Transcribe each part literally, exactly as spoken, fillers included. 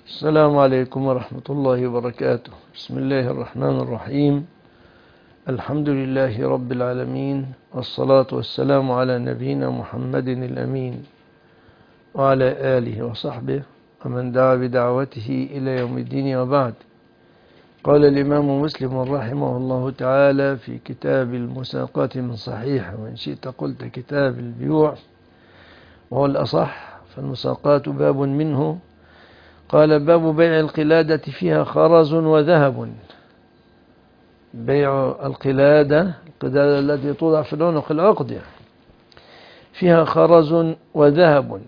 السلام عليكم ورحمة الله وبركاته. بسم الله الرحمن الرحيم. الحمد لله رب العالمين، والصلاة والسلام على نبينا محمد الأمين وعلى آله وصحبه ومن دعا بدعوته إلى يوم الدين، وبعد. قال الإمام مسلم رحمه الله تعالى في كتاب المساقات من صحيح، وإن شئت قلت كتاب البيوع وهو الأصح، فالمساقات باب منه. قال: باب بيع القلادة فيها خرز وذهب. بيع القلادة، القلادة التي توضع في العنق، العقد، فيها خرز وذهب.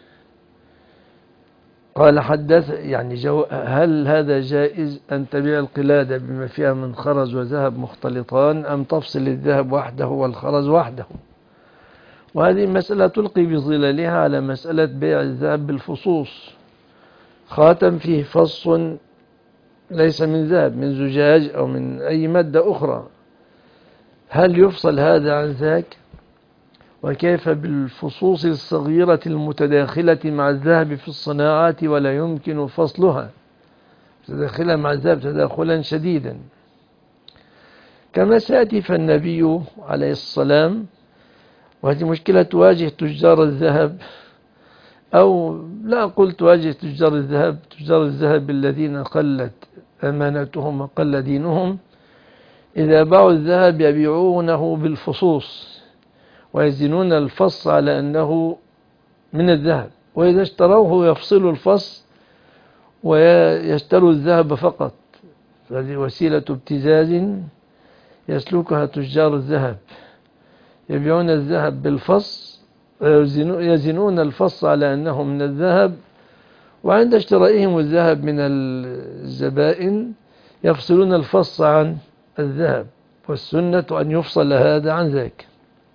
قال: حدث يعني جو هل هذا جائز أن تبيع القلادة بما فيها من خرز وذهب مختلطان، أم تفصل الذهب وحده والخرز وحده؟ وهذه مسألة تلقي بظلالها على مسألة بيع الذهب بالفصوص. خاتم فيه فص ليس من ذهب، من زجاج أو من أي مادة أخرى، هل يفصل هذا عن ذاك؟ وكيف بالفصوص الصغيرة المتداخلة مع الذهب في الصناعات ولا يمكن فصلها، تداخلها مع الذهب تداخلا شديدا كما سيأتي. فالنبي عليه السلام، وهذه مشكلة تواجه تجار الذهب، أو لا أقول تواجه تجار الذهب، تجار الذهب الذين قلت أمانتهم وقل دينهم، إذا باعوا الذهب يبيعونه بالفصوص ويزنون الفص على أنه من الذهب، وإذا اشتروه يفصلوا الفص ويشتروا الذهب فقط. هذه وسيلة ابتزاز يسلكها تجار الذهب، يبيعون الذهب بالفص ويزنون الفص على أنه من الذهب، وعند اشترائهم الذهب من الزبائن يفصلون الفص عن الذهب، والسنة أن يفصل هذا عن ذاك.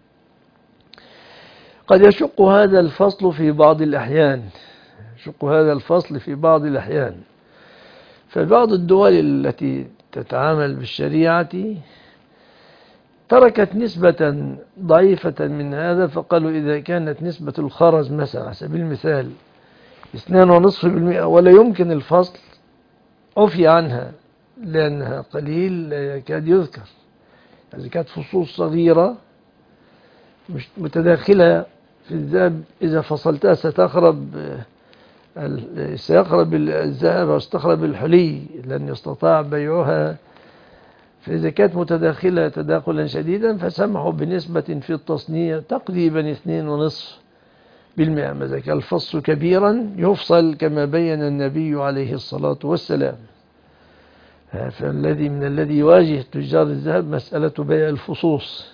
قد يشق هذا الفصل في بعض الأحيان يشق هذا الفصل في بعض الأحيان فبعض الدول التي تتعامل بالشريعة تركت نسبة ضعيفة من هذا، فقالوا إذا كانت نسبة الخرز مثلا على سبيل المثال اثنان ونصف بالمئة ولا يمكن الفصل، عفي عنها لأنها قليل لا يكاد يذكر. إذا كانت فصوص صغيرة مش متداخلة في الذهب، إذا فصلتها ستخرب سيخرب الذهب وستخرب الحلي، لن يستطاع بيعها. فإذا كانت متداخلة تداخلا شديدا فسمحوا بنسبة في التصنيع تقريبا اثنين ونصف بالمئة. إذا كان الفص كبيرا يفصل كما بين النبي عليه الصلاة والسلام. فالذي من الذي يواجه تجار الذهب مسألة بيع الفصوص.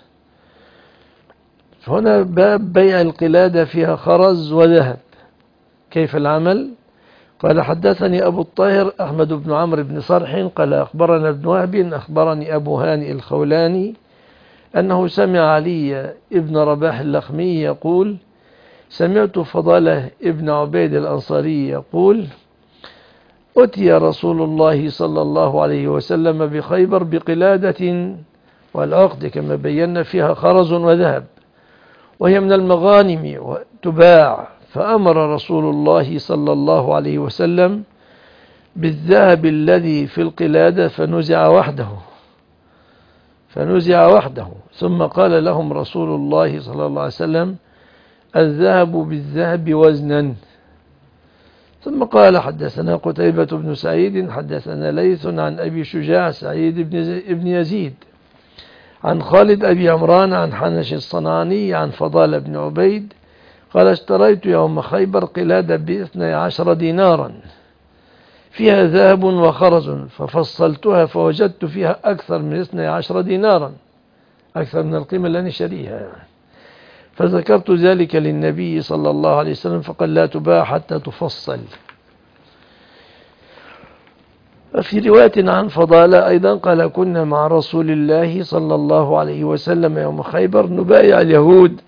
هنا باب بيع القلادة فيها خرز وذهب، كيف العمل؟ قال: حدثني أبو الطاهر أحمد بن عمرو بن صرح قال: أخبرنا ابن وهب أخبرني أبو هانئ الخولاني أنه سمع علي ابن رباح اللخمي يقول: سمعت فضالة ابن عبيد الأنصاري يقول: أتي رسول الله صلى الله عليه وسلم بخيبر بقلادة والعقد كما بينا فيها خرز وذهب، وهي من المغانم وتباع، فأمر رسول الله صلى الله عليه وسلم بالذهب الذي في القلادة فنزع وحده فنزع وحده ثم قال لهم رسول الله صلى الله عليه وسلم: الذهب بالذهب وزنا. ثم قال: حدثنا قتيبة بن سعيد حدثنا ليث عن أبي شجاع سعيد بن يزيد عن خالد أبي عمران عن حنش الصنعاني عن فضال بن عبيد قال: اشتريت يوم خيبر قلادة باثني عشر دينارا فيها ذهب وخرز، ففصلتها فوجدت فيها أكثر من اثني عشر دينارا، أكثر من القيمة التي شريها، فذكرت ذلك للنبي صلى الله عليه وسلم فقال: لا تباع حتى تفصل. في رواية عن فضالة أيضا قال: كنا مع رسول الله صلى الله عليه وسلم يوم خيبر نبايع اليهود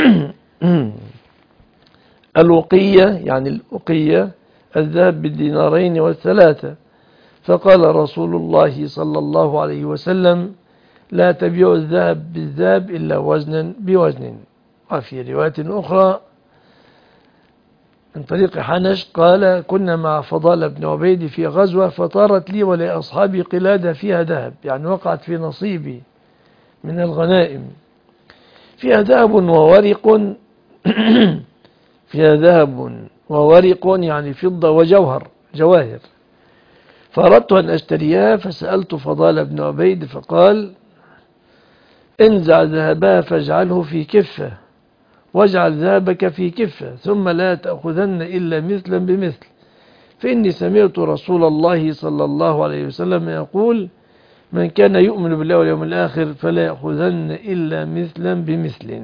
الوقية، يعني الوقية الذهب بالدينارين والثلاثة، فقال رسول الله صلى الله عليه وسلم: لا تبيع الذهب بالذهب إلا وزنا بوزن. وفي رواية أخرى من طريق حنش قال كنا مع فضال بن عبيد في غزوة فطارت لي ولأصحابي قلادة فيها ذهب، يعني وقعت في نصيبي من الغنائم، فيها ذهب وورق فيها ذهب وورق يعني فضة وجوهر جواهر، فأردت أن أشتريها فسألت فضال بن عبيد فقال انزع ذهبها فاجعله في كفة واجعل ذهبك في كفة ثم لا تأخذن إلا مثلا بمثل، فإني سمعت رسول الله صلى الله عليه وسلم يقول من كان يؤمن بالله واليوم الآخر فلا يأخذن إلا مثلا بمثل.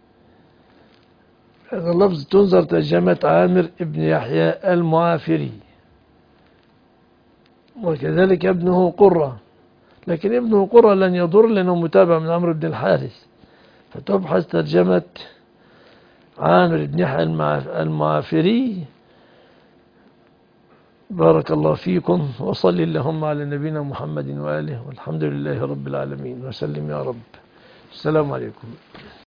هذا اللفظ تنظر ترجمة عامر ابن يحيى المعافري، وكذلك ابنه قرة، لكن ابنه قرة لن يضر لأنه متابع من عمرو بن الحارث، فتبحث ترجمة عامر بن يحيى المعافري. بارك الله فيكم، وصل اللهم على نبينا محمد وآله، والحمد لله رب العالمين، وسلم يا رب. السلام عليكم.